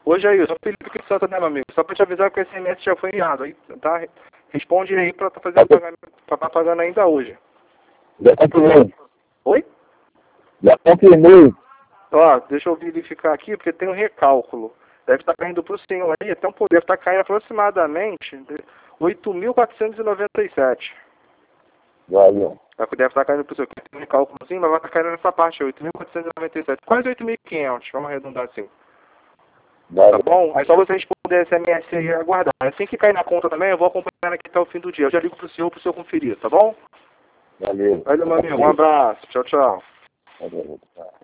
Ô Jair, sou Felipe aqui de Santa, né, meu amigo? Só pra te avisar que o SMS já foi enviado, aí, tá? Responde aí pra tá fazendo pagamento, pra tá pagando ainda hoje. Já confirmei. Oi? Já confirmei. Ó, deixa eu verificar aqui, porque tem um recálculo. Deve estar caindo pro senhor aí, então pô, deve estar caindo aproximadamente 8.497. Valeu. Deve estar caindo pro senhor, tem um recálculozinho, mas vai estar caindo nessa parte aí, 8.497. Quase 8.500, vamos arredondar assim. Tá Valeu. bom? Aí só você responder SMS aí e aguardar. Assim que cair na conta também, eu vou acompanhando aqui até o fim do dia. Eu já ligo pro senhor conferir, tá bom? Valeu. Valeu, meu amigo. Um abraço. Tchau, tchau. Valeu.